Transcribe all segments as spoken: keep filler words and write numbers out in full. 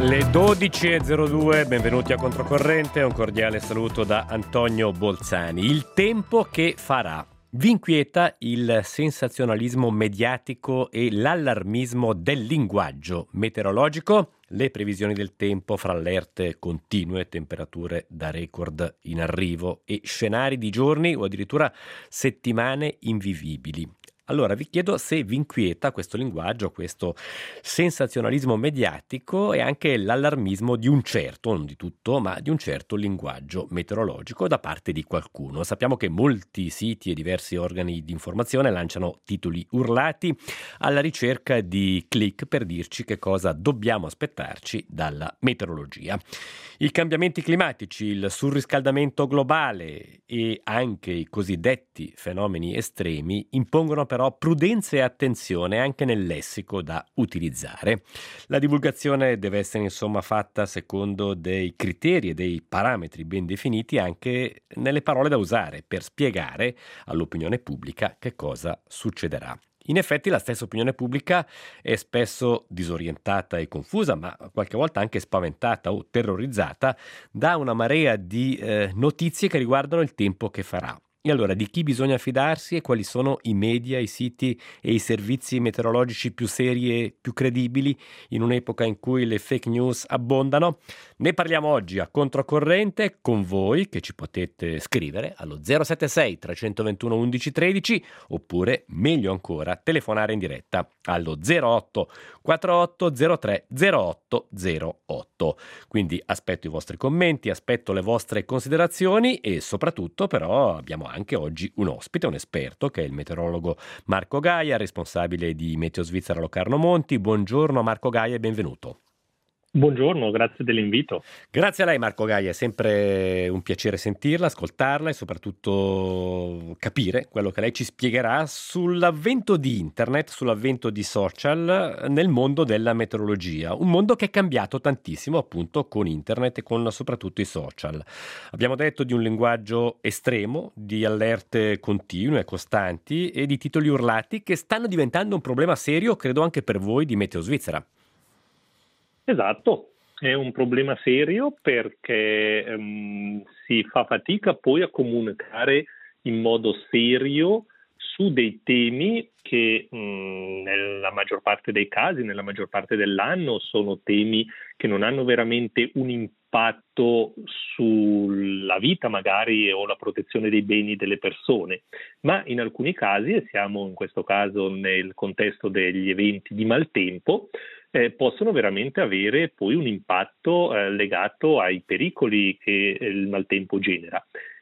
Le dodici e zero due, benvenuti a Controcorrente, un cordiale saluto da Antonio Bolzani. Il tempo che farà. Vi inquieta il sensazionalismo mediatico e l'allarmismo del linguaggio meteorologico? Le previsioni del tempo fra allerte continue, temperature da record in arrivo e scenari di giorni o addirittura settimane invivibili. Allora vi chiedo se vi inquieta questo linguaggio, questo sensazionalismo mediatico e anche l'allarmismo di un certo, non di tutto, ma di un certo linguaggio meteorologico da parte di qualcuno. Sappiamo che molti siti e diversi organi di informazione lanciano titoli urlati alla ricerca di click per dirci che cosa dobbiamo aspettarci dalla meteorologia. I cambiamenti climatici, il surriscaldamento globale e anche i cosiddetti fenomeni estremi impongono però prudenza e attenzione anche nel lessico da utilizzare. La divulgazione deve essere insomma fatta secondo dei criteri e dei parametri ben definiti anche nelle parole da usare per spiegare all'opinione pubblica che cosa succederà. In effetti la stessa opinione pubblica è spesso disorientata e confusa, ma qualche volta anche spaventata o terrorizzata da una marea di eh, notizie che riguardano il tempo che farà. E allora di chi bisogna fidarsi e quali sono i media, i siti e i servizi meteorologici più seri e più credibili in un'epoca in cui le fake news abbondano? Ne parliamo oggi a Controcorrente con voi che ci potete scrivere allo zero sette sei tre due uno undici tredici oppure meglio ancora telefonare in diretta allo zero otto quarantotto zero tre zero otto zero otto. Quindi aspetto i vostri commenti, aspetto le vostre considerazioni e soprattutto però abbiamo anche oggi un ospite, un esperto che è il meteorologo Marco Gaia, responsabile di Meteo Svizzera Locarno Monti. Buongiorno Marco Gaia e benvenuto. Buongiorno, grazie dell'invito. Grazie a lei Marco Gaia, è sempre un piacere sentirla, ascoltarla e soprattutto capire quello che lei ci spiegherà sull'avvento di internet, sull'avvento di social nel mondo della meteorologia, un mondo che è cambiato tantissimo appunto con internet e con soprattutto i social. Abbiamo detto di un linguaggio estremo, di allerte continue e costanti e di titoli urlati che stanno diventando un problema serio, credo anche per voi di Meteo Svizzera. Esatto, è un problema serio perché um, si fa fatica poi a comunicare in modo serio su dei temi che um, nella maggior parte dei casi, nella maggior parte dell'anno, sono temi che non hanno veramente un impatto sulla vita magari o la protezione dei beni delle persone, ma in alcuni casi, e siamo in questo caso nel contesto degli eventi di maltempo, Eh, possono veramente avere poi un impatto eh, legato ai pericoli che il maltempo genera.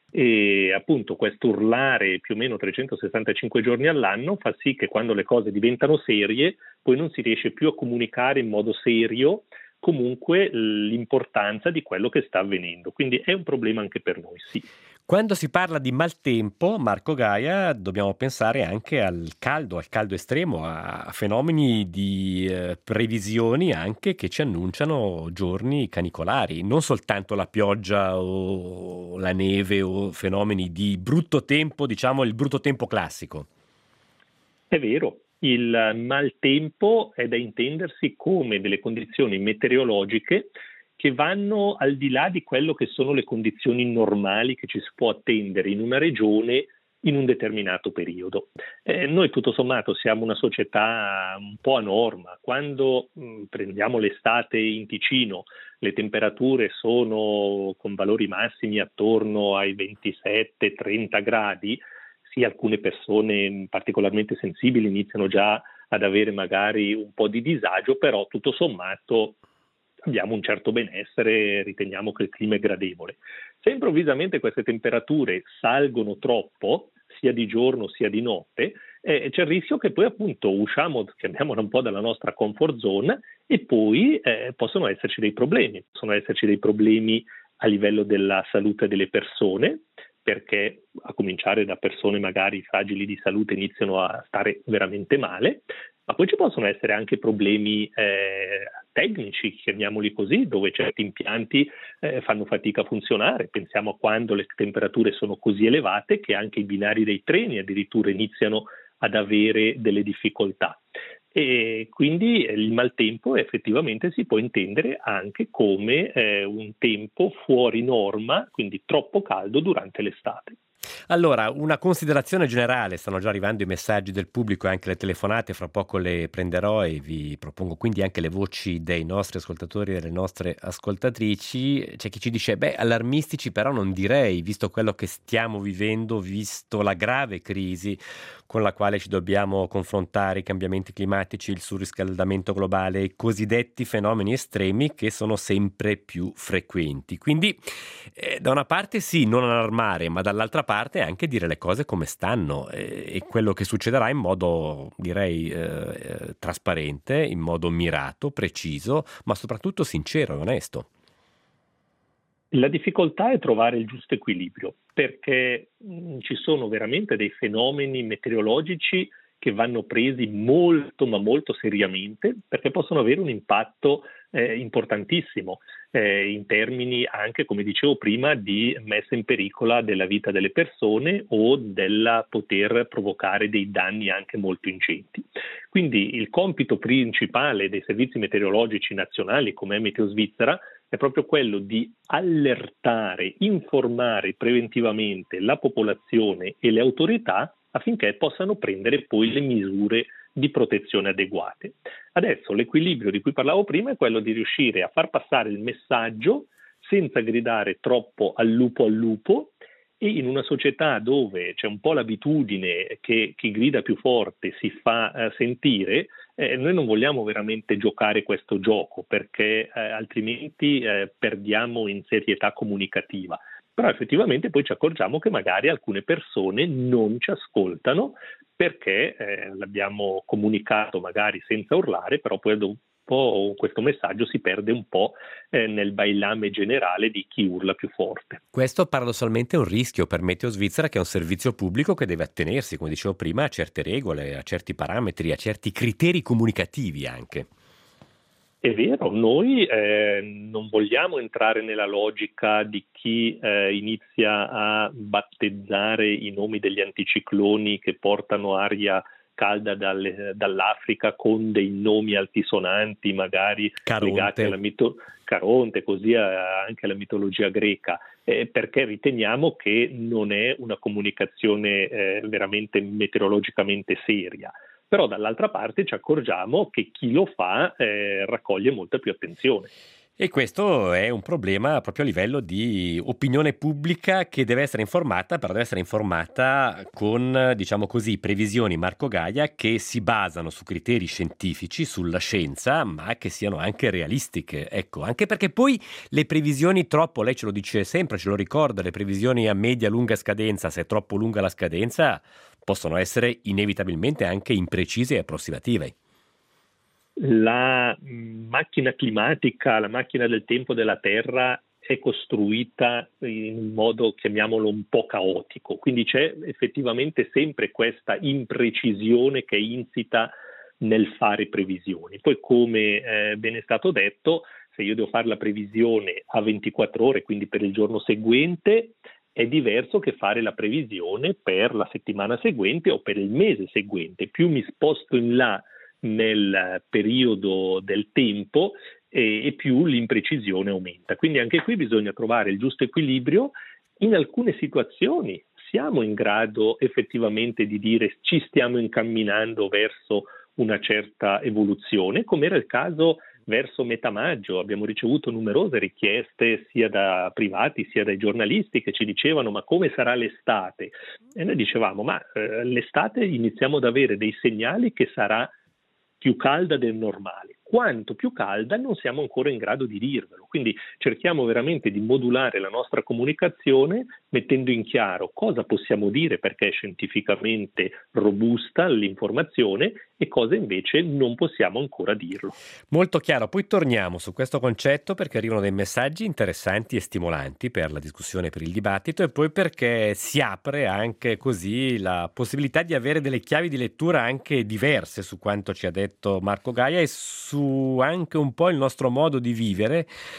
E appunto questo urlare più o meno trecentosessantacinque giorni all'anno fa sì che quando le cose diventano serie poi non si riesce più a comunicare in modo serio comunque l'importanza di quello che sta avvenendo. Quindi è un problema anche per noi, sì. Quando si parla di maltempo, Marco Gaia, dobbiamo pensare anche al caldo, al caldo estremo, a fenomeni di eh, previsioni anche che ci annunciano giorni canicolari, non soltanto la pioggia o la neve o fenomeni di brutto tempo, diciamo il brutto tempo classico. È vero. Il maltempo è da intendersi come delle condizioni meteorologiche che vanno al di là di quello che sono le condizioni normali che ci si può attendere in una regione in un determinato periodo. Eh, noi tutto sommato siamo una società un po' a norma. Quando mh, prendiamo l'estate in Ticino, le temperature sono con valori massimi attorno ai ventisette trenta gradi, sì, alcune persone particolarmente sensibili iniziano già ad avere magari un po' di disagio, però tutto sommato abbiamo un certo benessere, riteniamo che il clima è gradevole. Se improvvisamente queste temperature salgono troppo, sia di giorno sia di notte, eh, c'è il rischio che poi appunto usciamo, che andiamo un po' dalla nostra comfort zone e poi eh, possono esserci dei problemi, possono esserci dei problemi a livello della salute delle persone, perché a cominciare da persone magari fragili di salute iniziano a stare veramente male, ma poi ci possono essere anche problemi eh, tecnici, chiamiamoli così, dove certi impianti eh, fanno fatica a funzionare. Pensiamo a quando le temperature sono così elevate che anche i binari dei treni addirittura iniziano ad avere delle difficoltà. E quindi eh, il maltempo effettivamente si può intendere anche come eh, un tempo fuori norma, quindi troppo caldo durante l'estate. Allora, una considerazione generale, stanno già arrivando i messaggi del pubblico e anche le telefonate, fra poco le prenderò e vi propongo quindi anche le voci dei nostri ascoltatori e delle nostre ascoltatrici. C'è chi ci dice, beh, allarmistici però non direi, visto quello che stiamo vivendo, visto la grave crisi con la quale ci dobbiamo confrontare, i cambiamenti climatici, il surriscaldamento globale, i cosiddetti fenomeni estremi che sono sempre più frequenti. Quindi, eh, da una parte sì, non allarmare, ma dall'altra parte anche dire le cose come stanno eh, e quello che succederà in modo, direi, eh, eh, trasparente, in modo mirato, preciso, ma soprattutto sincero e onesto. La difficoltà è trovare il giusto equilibrio, perché mh, ci sono veramente dei fenomeni meteorologici che vanno presi molto ma molto seriamente, perché possono avere un impatto eh, importantissimo eh, in termini anche, come dicevo prima, di messa in pericolo della vita delle persone o del poter provocare dei danni anche molto ingenti. Quindi il compito principale dei servizi meteorologici nazionali come è Meteo Svizzera è proprio quello di allertare, informare preventivamente la popolazione e le autorità affinché possano prendere poi le misure di protezione adeguate. Adesso l'equilibrio di cui parlavo prima è quello di riuscire a far passare il messaggio senza gridare troppo al lupo al lupo, e in una società dove c'è un po' l'abitudine che chi grida più forte si fa eh, sentire, eh, noi non vogliamo veramente giocare questo gioco, perché eh, altrimenti eh, perdiamo in serietà comunicativa. Però effettivamente poi ci accorgiamo che magari alcune persone non ci ascoltano perché eh, l'abbiamo comunicato magari senza urlare, però poi dopo questo messaggio si perde un po' eh, nel bailame generale di chi urla più forte. Questo paradossalmente è un rischio per Meteo Svizzera, che è un servizio pubblico che deve attenersi, come dicevo prima, a certe regole, a certi parametri, a certi criteri comunicativi anche. È vero, noi eh, non vogliamo entrare nella logica di chi eh, inizia a battezzare i nomi degli anticicloni che portano aria calda dalle, dall'Africa con dei nomi altisonanti, magari Caronte. legati alla mito- Caronte, così anche alla mitologia greca, eh, perché riteniamo che non è una comunicazione eh, veramente meteorologicamente seria. Però dall'altra parte ci accorgiamo che chi lo fa eh, raccoglie molta più attenzione. E questo è un problema proprio a livello di opinione pubblica, che deve essere informata, però deve essere informata con, diciamo così, previsioni Marco Gaia che si basano su criteri scientifici, sulla scienza, ma che siano anche realistiche. Ecco, anche perché poi le previsioni troppo, lei ce lo dice sempre, ce lo ricorda, le previsioni a media lunga scadenza, se è troppo lunga la scadenza, possono essere inevitabilmente anche imprecise e approssimative. La macchina climatica, la macchina del tempo della Terra è costruita in un modo, chiamiamolo, un po' caotico, quindi c'è effettivamente sempre questa imprecisione che è insita nel fare previsioni. Poi, come eh, ben è stato detto, se io devo fare la previsione a ventiquattro ore, quindi per il giorno seguente, è diverso che fare la previsione per la settimana seguente o per il mese seguente. Più mi sposto in là nel periodo del tempo e, e più l'imprecisione aumenta. Quindi anche qui bisogna trovare il giusto equilibrio. In alcune situazioni siamo in grado effettivamente di dire ci stiamo incamminando verso una certa evoluzione, come era il caso verso metà maggio. Abbiamo ricevuto numerose richieste sia da privati sia dai giornalisti che ci dicevano ma come sarà l'estate? E noi dicevamo ma eh, l'estate iniziamo ad avere dei segnali che sarà più calda del normale. Quanto più calda non siamo ancora in grado di dirvelo, quindi cerchiamo veramente di modulare la nostra comunicazione mettendo in chiaro cosa possiamo dire perché è scientificamente robusta l'informazione e cosa invece non possiamo ancora dirlo. Molto chiaro, poi torniamo su questo concetto perché arrivano dei messaggi interessanti e stimolanti per la discussione, per il dibattito, e poi perché si apre anche così la possibilità di avere delle chiavi di lettura anche diverse su quanto ci ha detto Marco Gaia e su anche un po' il nostro modo di vivere,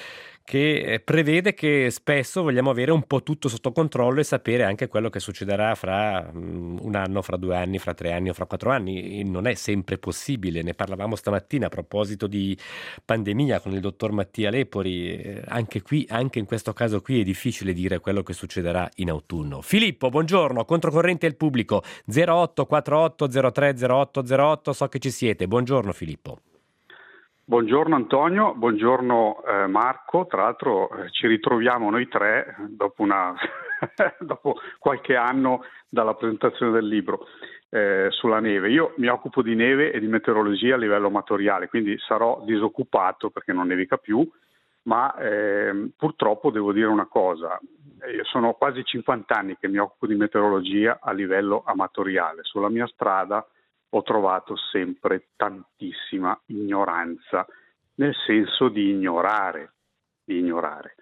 che prevede che spesso vogliamo avere un po' tutto sotto controllo e sapere anche quello che succederà fra un anno, fra due anni, fra tre anni o fra quattro anni. E non è sempre possibile, ne parlavamo stamattina a proposito di pandemia con il dottor Mattia Lepori. Anche qui, anche in questo caso qui è difficile dire quello che succederà in autunno. Filippo, buongiorno, Controcorrente al pubblico, zero otto quattro otto zero tre zero otto zero otto, so che ci siete. Buongiorno Filippo. Buongiorno Antonio, buongiorno eh, Marco, tra l'altro eh, ci ritroviamo noi tre dopo, una dopo qualche anno dalla presentazione del libro eh, sulla neve. Io mi occupo di neve e di meteorologia a livello amatoriale, quindi sarò disoccupato perché non nevica più, ma eh, purtroppo devo dire una cosa, io sono quasi cinquanta anni che mi occupo di meteorologia a livello amatoriale. Sulla mia strada ho trovato sempre tantissima ignoranza, nel senso di ignorare, di ignorare.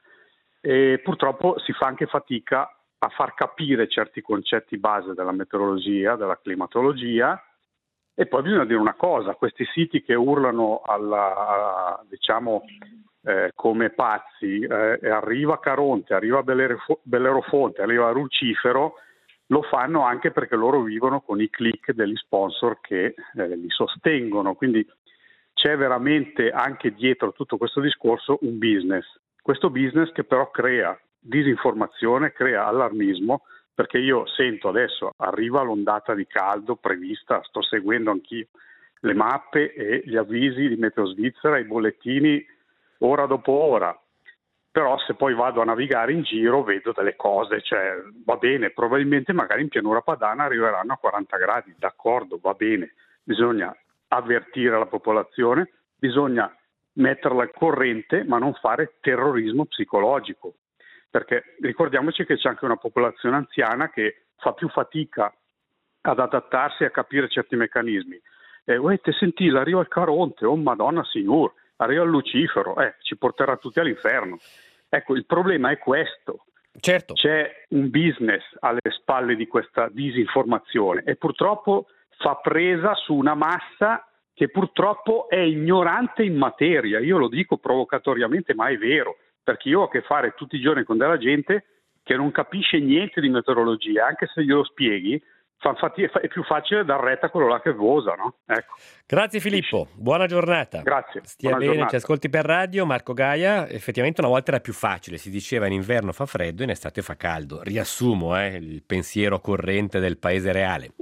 E purtroppo si fa anche fatica a far capire certi concetti base della meteorologia, della climatologia. E poi bisogna dire una cosa, questi siti che urlano alla, diciamo, eh, come pazzi, eh, arriva Caronte, arriva Bellerofonte, arriva Rucifero, lo fanno anche perché loro vivono con i click degli sponsor che eh, li sostengono, quindi c'è veramente anche dietro tutto questo discorso un business, questo business che però crea disinformazione, crea allarmismo, perché io sento adesso arriva l'ondata di caldo prevista, sto seguendo anch'io le mappe e gli avvisi di Meteo Svizzera, i bollettini ora dopo ora. Però se poi vado a navigare in giro vedo delle cose, cioè va bene, probabilmente magari in pianura padana arriveranno a quaranta gradi, d'accordo, va bene, bisogna avvertire la popolazione, bisogna metterla al corrente, ma non fare terrorismo psicologico, perché ricordiamoci che c'è anche una popolazione anziana che fa più fatica ad adattarsi e a capire certi meccanismi. E uè, te senti, arriva il Caronte, oh Madonna Signor, arriva il Lucifero, eh, ci porterà tutti all'inferno. Ecco, il problema è questo. Certo. C'è un business alle spalle di questa disinformazione e purtroppo fa presa su una massa che purtroppo è ignorante in materia. Io lo dico provocatoriamente, ma è vero, perché io ho a che fare tutti i giorni con della gente che non capisce niente di meteorologia, anche se glielo spieghi, fa fatica, è più facile dar retta a quello là che vosa, no? Ecco. Grazie Filippo, buona giornata. Grazie. Stia buona bene, giornata. ci ascolti per radio. Marco Gaia, effettivamente una volta era più facile, si diceva in inverno fa freddo, in estate fa caldo. Riassumo eh, il pensiero corrente del paese reale.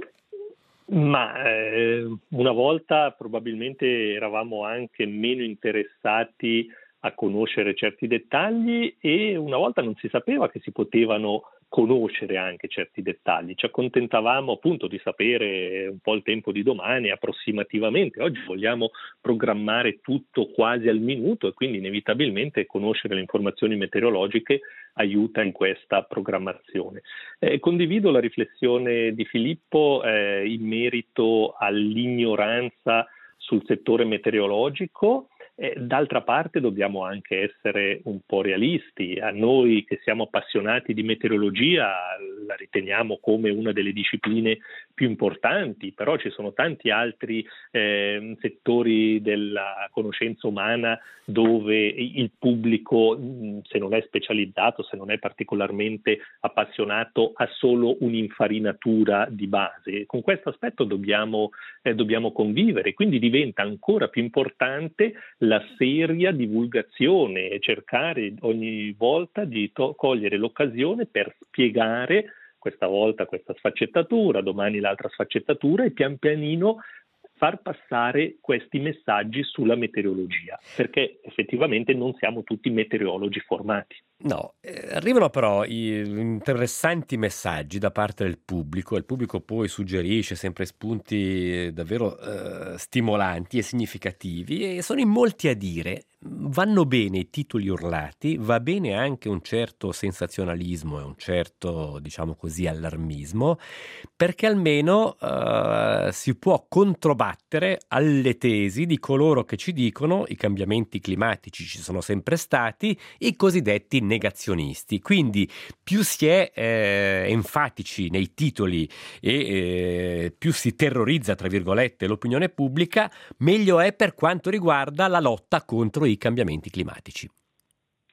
Ma eh, una volta probabilmente eravamo anche meno interessati a conoscere certi dettagli e una volta non si sapeva che si potevano conoscere anche certi dettagli, ci accontentavamo appunto di sapere un po' il tempo di domani approssimativamente. Oggi vogliamo programmare tutto quasi al minuto e quindi inevitabilmente conoscere le informazioni meteorologiche aiuta in questa programmazione. Eh, condivido la riflessione di Filippo eh, in merito all'ignoranza sul settore meteorologico. Eh, d'altra parte dobbiamo anche essere un po' realisti. A noi che siamo appassionati di meteorologia la riteniamo come una delle discipline più importanti, però ci sono tanti altri eh, settori della conoscenza umana dove il pubblico, se non è specializzato, se non è particolarmente appassionato, ha solo un'infarinatura di base. Con questo aspetto dobbiamo, eh, dobbiamo convivere, quindi diventa ancora più importante la seria divulgazione e cercare ogni volta di to- cogliere l'occasione per spiegare questa volta questa sfaccettatura, domani l'altra sfaccettatura e pian pianino far passare questi messaggi sulla meteorologia, perché effettivamente non siamo tutti meteorologi formati. No, eh, arrivano però i interessanti messaggi da parte del pubblico, il pubblico poi suggerisce sempre spunti davvero eh, stimolanti e significativi e sono in molti a dire, vanno bene i titoli urlati, va bene anche un certo sensazionalismo e un certo, diciamo così, allarmismo, perché almeno eh, si può controbattere alle tesi di coloro che ci dicono i cambiamenti climatici ci sono sempre stati, i cosiddetti negazionisti. Quindi più si è eh, enfatici nei titoli e eh, più si terrorizza, tra virgolette, l'opinione pubblica, meglio è per quanto riguarda la lotta contro i cambiamenti climatici.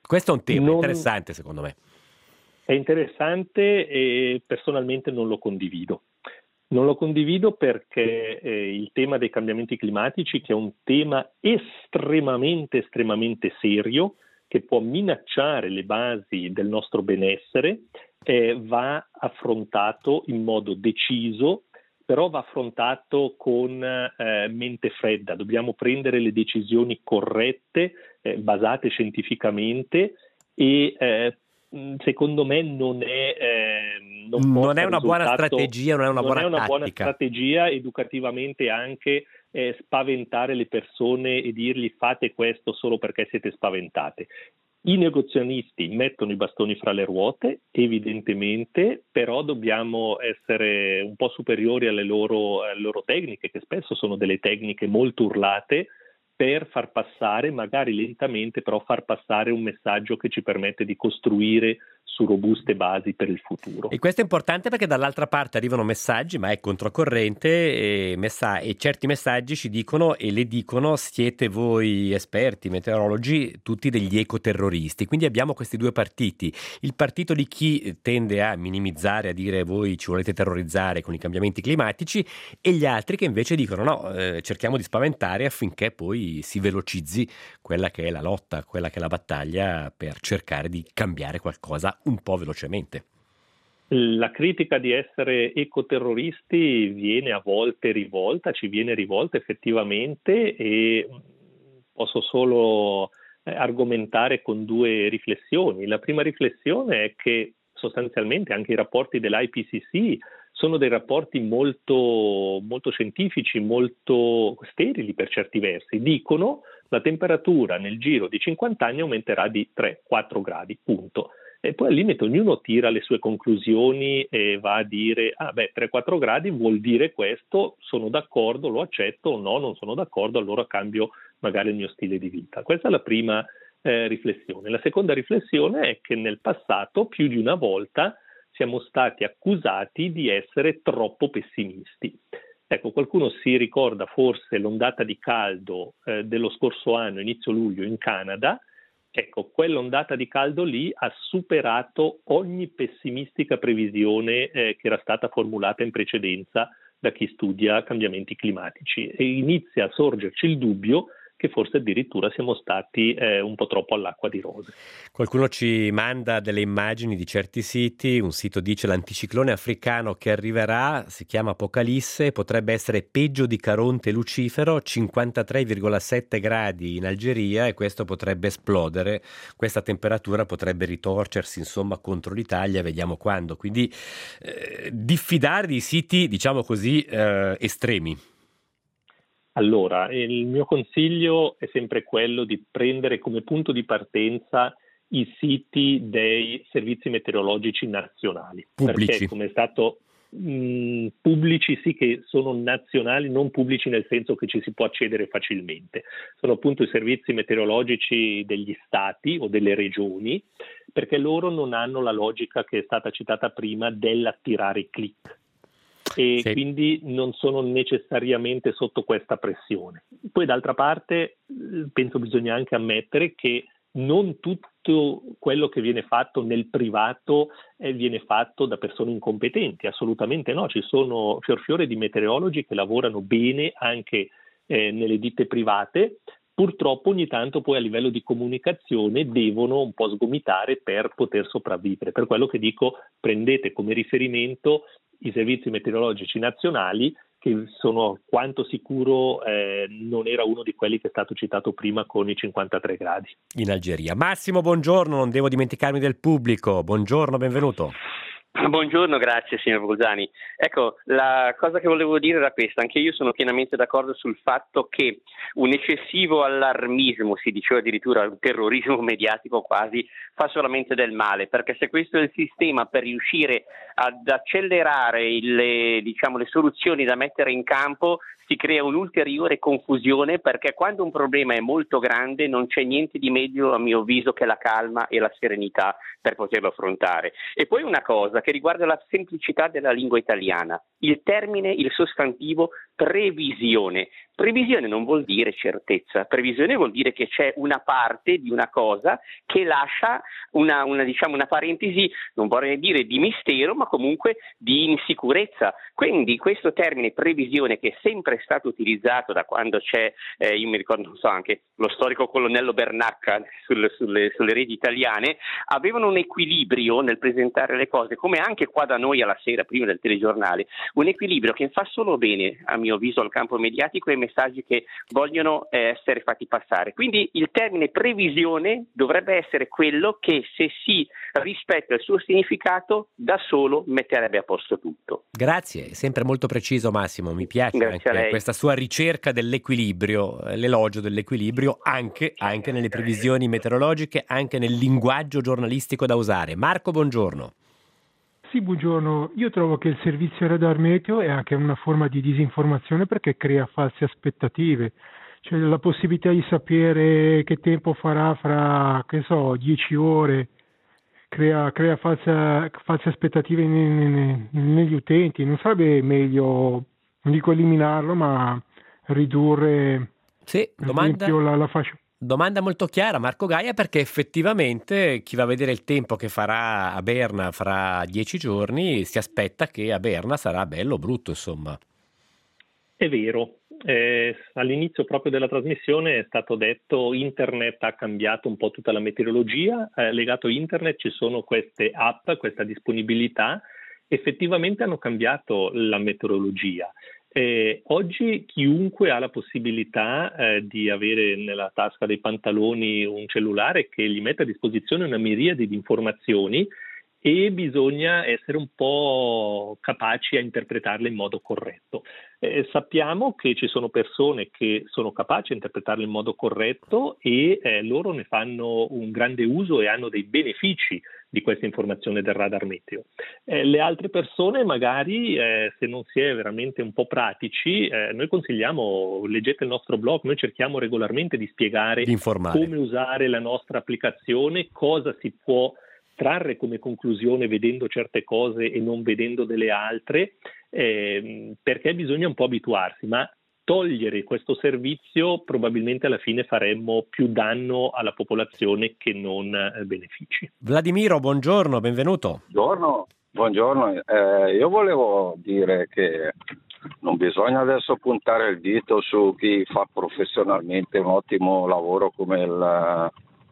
Questo è un tema non... interessante secondo me. È interessante e personalmente non lo condivido. Non lo condivido perché eh, il tema dei cambiamenti climatici, che è un tema estremamente, estremamente serio, che può minacciare le basi del nostro benessere, eh, va affrontato in modo deciso, però va affrontato con eh, mente fredda. Dobbiamo prendere le decisioni corrette, eh, basate scientificamente e eh, secondo me non è eh, non, non è una buona strategia, non è una, non buona, è una buona tattica. strategia educativamente anche eh, spaventare le persone e dirgli fate questo solo perché siete spaventate. I negozianisti mettono i bastoni fra le ruote, evidentemente, però dobbiamo essere un po' superiori alle loro, alle loro tecniche, che spesso sono delle tecniche molto urlate, per far passare, magari lentamente, però far passare un messaggio che ci permette di costruire su robuste basi per il futuro. E questo è importante perché dall'altra parte arrivano messaggi, ma è controcorrente, e, messa- e certi messaggi ci dicono e le dicono siete voi esperti, meteorologi, tutti degli ecoterroristi. Quindi abbiamo questi due partiti, il partito di chi tende a minimizzare, a dire voi ci volete terrorizzare con i cambiamenti climatici, e gli altri che invece dicono no, eh, cerchiamo di spaventare affinché poi si velocizzi quella che è la lotta, quella che è la battaglia per cercare di cambiare qualcosa un po' velocemente. La critica di essere ecoterroristi viene a volte rivolta, ci viene rivolta effettivamente, e posso solo argomentare con due riflessioni. La prima riflessione è che sostanzialmente anche i rapporti dell'I P C C sono dei rapporti molto, molto scientifici, molto sterili per certi versi. Dicono la temperatura nel giro di cinquanta anni aumenterà di tre quattro gradi, punto. E poi al limite ognuno tira le sue conclusioni e va a dire ah beh, tre quattro gradi vuol dire questo, sono d'accordo, lo accetto, o no, non sono d'accordo, allora cambio magari il mio stile di vita. Questa è la prima eh, riflessione. La seconda riflessione è che nel passato più di una volta siamo stati accusati di essere troppo pessimisti. Ecco, qualcuno si ricorda forse l'ondata di caldo eh, dello scorso anno, inizio luglio, in Canada. Ecco, quell'ondata di caldo lì ha superato ogni pessimistica previsione eh, che era stata formulata in precedenza da chi studia cambiamenti climatici, e inizia a sorgerci il dubbio che forse addirittura siamo stati eh, un po' troppo all'acqua di rose. Qualcuno ci manda delle immagini di certi siti, un sito dice l'anticiclone africano che arriverà, si chiama Apocalisse, potrebbe essere peggio di Caronte e Lucifero, cinquantatré virgola sette gradi in Algeria, e questo potrebbe esplodere, questa temperatura potrebbe ritorcersi insomma contro l'Italia, vediamo quando, quindi eh, diffidare di siti diciamo così eh, estremi. Allora, il mio consiglio è sempre quello di prendere come punto di partenza i siti dei servizi meteorologici nazionali. Pubblici. Perché come è stato mh, pubblici sì che sono nazionali, non pubblici nel senso che ci si può accedere facilmente. Sono appunto i servizi meteorologici degli stati o delle regioni, perché loro non hanno la logica che è stata citata prima dell'attirare i click. E sì. Quindi non sono necessariamente sotto questa pressione. Poi d'altra parte penso bisogna anche ammettere che non tutto quello che viene fatto nel privato eh, viene fatto da persone incompetenti, assolutamente no, ci sono fior fiore di meteorologi che lavorano bene anche eh, nelle ditte private. Purtroppo ogni tanto poi a livello di comunicazione devono un po' sgomitare per poter sopravvivere. Per quello che dico, prendete come riferimento i servizi meteorologici nazionali, che sono quanto sicuro eh, non era uno di quelli che è stato citato prima con i cinquantatré gradi. In Algeria. Massimo, buongiorno, non devo dimenticarmi del pubblico. Buongiorno, benvenuto. Buongiorno, grazie signor Bolzani. Ecco, la cosa che volevo dire era questa, anche io sono pienamente d'accordo sul fatto che un eccessivo allarmismo, si diceva addirittura un terrorismo mediatico quasi, fa solamente del male, perché se questo è il sistema per riuscire ad accelerare il, diciamo, le soluzioni da mettere in campo, si crea un'ulteriore confusione, perché quando un problema è molto grande non c'è niente di meglio a mio avviso che la calma e la serenità per poterlo affrontare. E poi una cosa che riguarda la semplicità della lingua italiana, il termine, il sostantivo previsione. Previsione non vuol dire certezza, previsione vuol dire che c'è una parte di una cosa che lascia una, una, diciamo, una parentesi, non vorrei dire di mistero, ma comunque di insicurezza. Quindi questo termine previsione, che è sempre stato utilizzato da quando c'è, eh, io mi ricordo, non so, anche lo storico colonnello Bernacca sulle, sulle, sulle reti italiane, avevano un equilibrio nel presentare le cose, come anche qua da noi alla sera, prima del telegiornale, un equilibrio che fa solo bene, a mio avviso, al campo mediatico e messaggi che vogliono eh, essere fatti passare. Quindi il termine previsione dovrebbe essere quello che, se si rispetta il suo significato, da solo metterebbe a posto tutto. Grazie, sempre molto preciso Massimo, mi piace. Grazie anche questa sua ricerca dell'equilibrio, l'elogio dell'equilibrio anche, anche nelle previsioni meteorologiche, anche nel linguaggio giornalistico da usare. Marco, buongiorno. Sì, buongiorno. Io trovo che il servizio radar meteo è anche una forma di disinformazione, perché crea false aspettative. Cioè la possibilità di sapere che tempo farà fra, che so, dieci ore, crea, crea falsa, false aspettative ne, ne, negli utenti. Non sarebbe meglio, non dico eliminarlo, ma ridurre sì, per domanda... esempio la, la fascia. Domanda molto chiara, Marco Gaia, perché effettivamente chi va a vedere il tempo che farà a Berna fra dieci giorni si aspetta che a Berna sarà bello o brutto, insomma. È vero. Eh, all'inizio proprio della trasmissione è stato detto internet ha cambiato un po' tutta la meteorologia, eh, legato a internet ci sono queste app, questa disponibilità, effettivamente hanno cambiato la meteorologia. Eh, oggi chiunque ha la possibilità eh, di avere nella tasca dei pantaloni un cellulare che gli mette a disposizione una miriade di informazioni, e bisogna essere un po' capaci a interpretarle in modo corretto. Eh, sappiamo che ci sono persone che sono capaci a interpretarle in modo corretto e eh, loro ne fanno un grande uso e hanno dei benefici di questa informazione del radar meteo. Eh, le altre persone magari, eh, se non si è veramente un po' pratici, eh, noi consigliamo, leggete il nostro blog, noi cerchiamo regolarmente di spiegare di come usare la nostra applicazione, cosa si può trarre come conclusione vedendo certe cose e non vedendo delle altre, eh, perché bisogna un po' abituarsi, ma togliere questo servizio probabilmente alla fine faremmo più danno alla popolazione che non eh, benefici. Vladimiro, buongiorno, benvenuto. Buongiorno, buongiorno. Eh, io volevo dire che non bisogna adesso puntare il dito su chi fa professionalmente un ottimo lavoro come il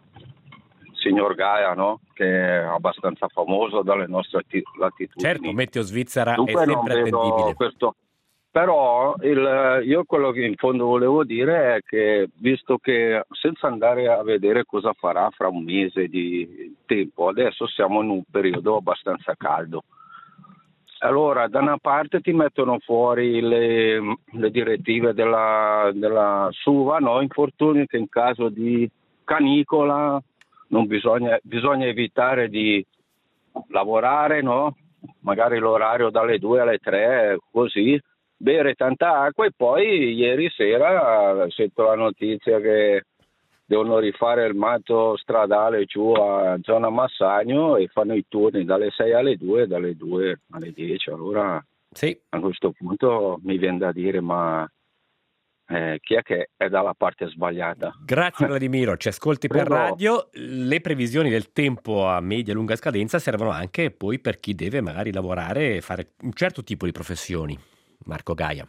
signor Gaia, no? Che è abbastanza famoso dalle nostre latitudini. Certo, Meteo Svizzera Dunque è sempre attendibile. Questo. Però il, io quello che in fondo volevo dire è che, visto che senza andare a vedere cosa farà fra un mese di tempo, adesso siamo in un periodo abbastanza caldo. Allora, da una parte ti mettono fuori le, le direttive della, della SUVA, no? Infortuni che in caso di canicola non bisogna, bisogna evitare di lavorare, no? Magari l'orario dalle due alle tre, così, bere tanta acqua, e poi ieri sera sento la notizia che devono rifare il manto stradale giù a zona Massagno e fanno i turni dalle sei alle due e dalle due alle dieci. Allora sì. A questo punto mi viene da dire, ma Eh, chi è che è dalla parte sbagliata? Grazie Vladimiro, ci ascolti per radio. Le previsioni del tempo a media e lunga scadenza servono anche poi per chi deve magari lavorare e fare un certo tipo di professioni. Marco Gaia.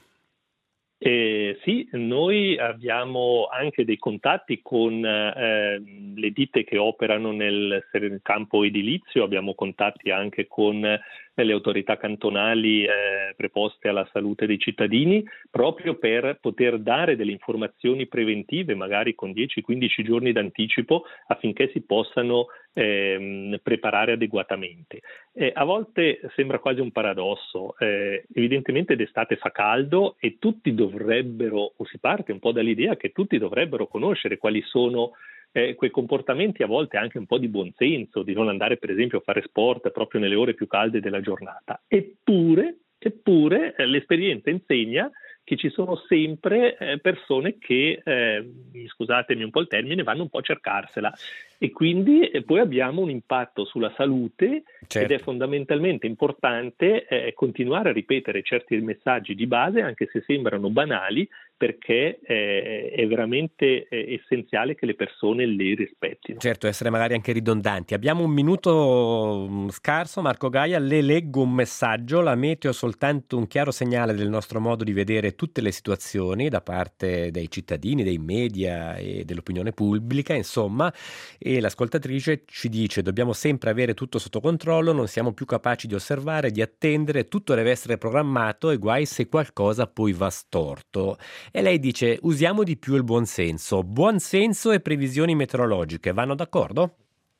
Eh, sì, noi abbiamo anche dei contatti con eh, le ditte che operano nel campo edilizio, abbiamo contatti anche con le autorità cantonali eh, preposte alla salute dei cittadini, proprio per poter dare delle informazioni preventive, magari con dieci quindici giorni d'anticipo, affinché si possano eh, preparare adeguatamente. Eh, a volte sembra quasi un paradosso, eh, evidentemente d'estate fa caldo e tutti dovrebbero, o si parte un po' dall'idea che tutti dovrebbero conoscere quali sono Eh, quei comportamenti, a volte anche un po' di buonsenso, di non andare per esempio a fare sport proprio nelle ore più calde della giornata. Eppure, eppure eh, l'esperienza insegna che ci sono sempre eh, persone che, eh, scusatemi un po' il termine, vanno un po' a cercarsela e quindi eh, poi abbiamo un impatto sulla salute. Certo. Ed è fondamentalmente importante eh, continuare a ripetere certi messaggi di base, anche se sembrano banali, perché eh, è veramente eh, essenziale che le persone le rispettino. Certo, essere magari anche ridondanti. Abbiamo un minuto mh, scarso, Marco Gaia, le leggo un messaggio, la meteo è soltanto un chiaro segnale del nostro modo di vedere tutte le situazioni da parte dei cittadini, dei media e dell'opinione pubblica, insomma, e l'ascoltatrice ci dice dobbiamo sempre avere tutto sotto controllo, non siamo più capaci di osservare, di attendere, tutto deve essere programmato e guai se qualcosa poi va storto. E lei dice usiamo di più il buonsenso. Buonsenso e previsioni meteorologiche vanno d'accordo?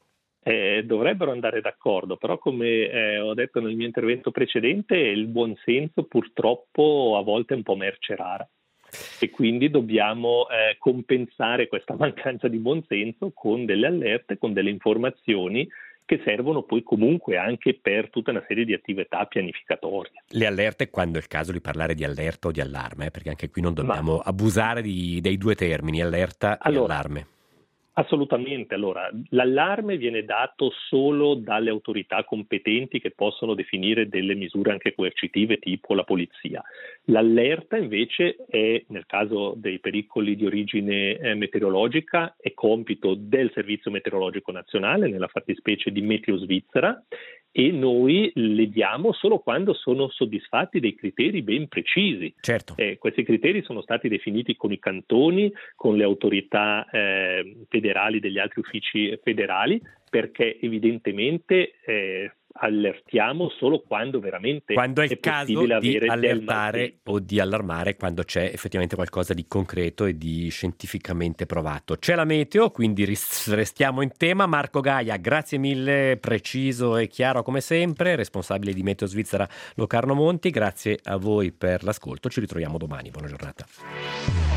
Eh, dovrebbero andare d'accordo, però come eh, ho detto nel mio intervento precedente, il buonsenso purtroppo a volte è un po' merce rara e quindi dobbiamo eh, compensare questa mancanza di buonsenso con delle allerte, con delle informazioni che servono poi comunque anche per tutta una serie di attività pianificatorie. Le allerte, quando è il caso di parlare di allerta o di allarme, eh, perché anche qui non dobbiamo Ma, abusare di, dei due termini, allerta allora, e allarme. Assolutamente, allora l'allarme viene dato solo dalle autorità competenti che possono definire delle misure anche coercitive tipo la polizia. L'allerta invece è, nel caso dei pericoli di origine eh, meteorologica, è compito del Servizio Meteorologico Nazionale, nella fattispecie di Meteo Svizzera, e noi le diamo solo quando sono soddisfatti dei criteri ben precisi. Certo. Eh, questi criteri sono stati definiti con i cantoni, con le autorità eh, federali degli altri uffici federali, perché evidentemente eh, allertiamo solo quando veramente quando è il è caso possibile di avere del allertare maltempo. o di allarmare, quando c'è effettivamente qualcosa di concreto e di scientificamente provato. C'è la meteo, quindi ris- restiamo in tema. Marco Gaia, grazie mille, preciso e chiaro come sempre, responsabile di Meteo Svizzera Locarno Monti. Grazie a voi per l'ascolto, ci ritroviamo domani, buona giornata.